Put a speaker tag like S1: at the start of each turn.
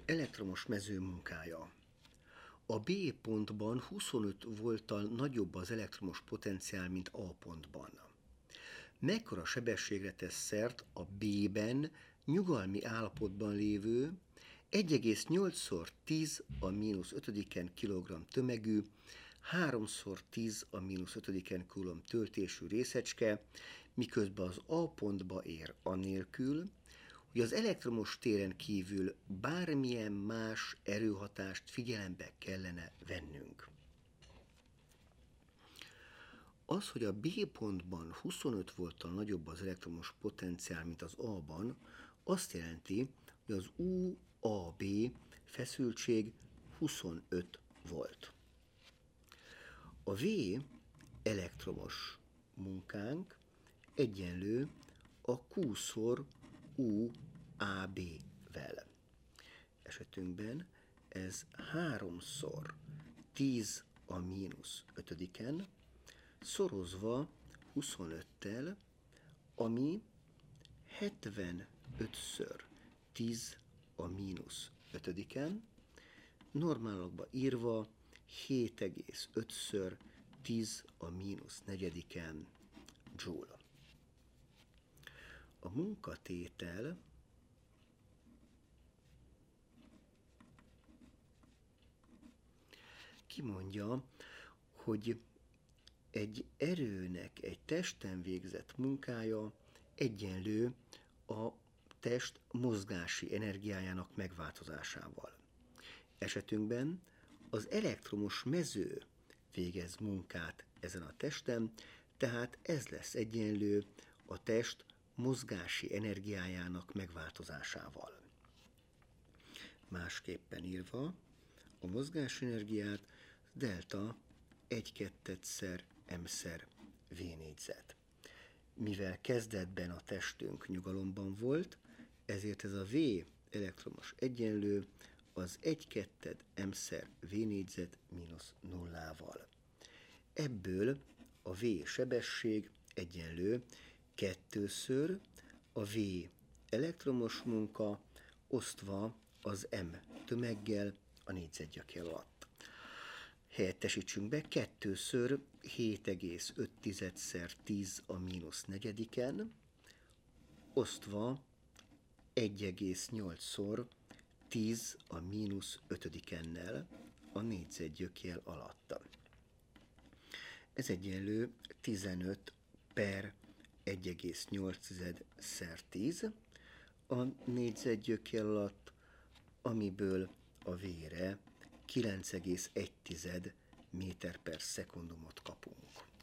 S1: Elektromos mező munkája. A B pontban 25 volttal nagyobb az elektromos potenciál, mint A pontban. Mekkora sebességre tesz szert a B-ben nyugalmi állapotban lévő 1,8 x 10 a -5 kg tömegű, 3 x 10 a -5 kg töltésű részecske, miközben az A pontba ér anélkül, hogy az elektromos téren kívül bármilyen más erőhatást figyelembe kellene vennünk. Az, hogy a B pontban 25 volttal nagyobb az elektromos potenciál, mint az A-ban, azt jelenti, hogy az UAB feszültség 25 volt. A V elektromos munkánk egyenlő a Q-szor UAB-vel. Esetünkben ez 3-szor 10 a -5-en szorozva 25-tel, ami 75-ször 10 a -5-en, normálokba írva 7,5-ször 10 a -4-en joule. A munkatétel kimondja, hogy egy erőnek, egy testen végzett munkája egyenlő a test mozgási energiájának megváltozásával. Esetünkben az elektromos mező végez munkát ezen a testen, tehát ez lesz egyenlő a test mozgási energiájának megváltozásával. Másképpen írva, a mozgási energiát delta 1/2 m/v négyzet. Mivel kezdetben a testünk nyugalomban volt, ezért ez a V elektromos egyenlő az 1/2 m/v négyzet mínusz nullával. Ebből a V sebesség egyenlő 2-ször a V elektromos munka osztva az M tömeggel a négyzetgyökér alatt. Helyettesítsünk be, 2-ször 7,5-szer 10 a -4-en osztva 1,8-szor 10 a -5-ennel a négyzetgyökér alatt. Ez egyenlő 15 per 1,8-szer 10 a négyzetgyökér alatt, amiből a V-re 9,1 méter per szekundumot kapunk.